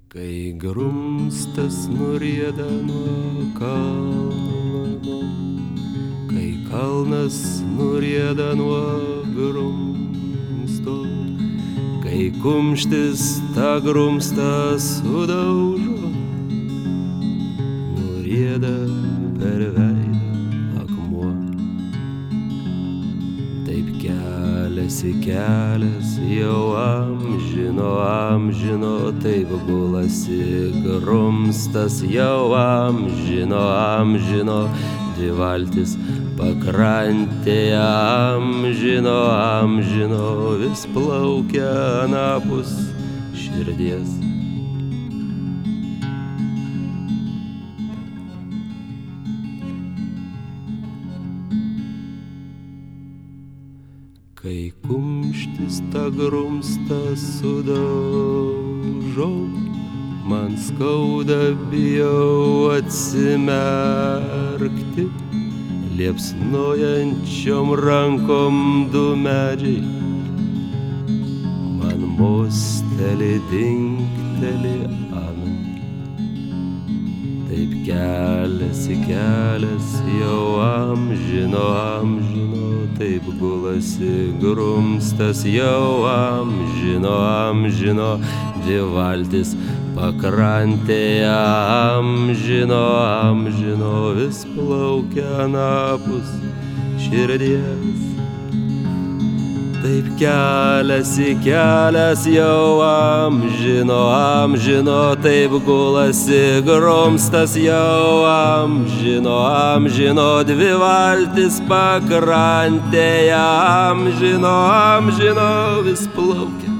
Kai grumstas nurieda nuo kalno, kai kalnas nurieda nuo grumsto, kai kumštis tą grumstą sudaužo, nurieda per veidą akmuo. Taip keliasi kelias jau amžino, taip gulasi grumstas jau amžino, dvi valtis pakrantėje amžino, vis plaukia anapus širdies. Kai kumštis tą grumstą sudaužo, man skauda, bijau atsimerkti, liepsnojančiom rankom du medžiai man mosteli, dingteli amen. Taip keliasi kelias jau amžino, taip gulasi grumstas jau amžino, dvi valtis pakrantėje amžino, vis plaukia anapus širdies. Taip keliasi kelias jau amžino, taip gulasi grumstas jau amžino, dvi valtis pakrantėje amžino, vis plaukia